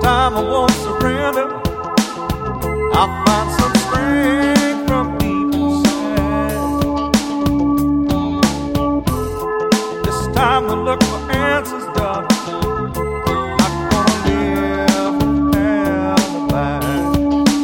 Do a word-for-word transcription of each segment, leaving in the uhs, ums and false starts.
time I won't surrender. I'll find some strength from deep inside. This time I look for answers, darling. Not gonna live with alibis.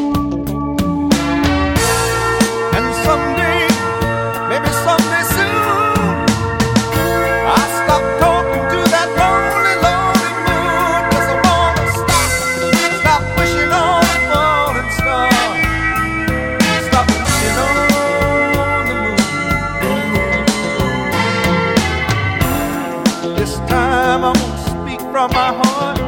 And someday, maybe someday soon, I'll stop talking to that lonely, lonely moon. 'Cause I wanna stop, stop wishing on a falling star. Stop wishing on the moon. This time I won't speak from my heart.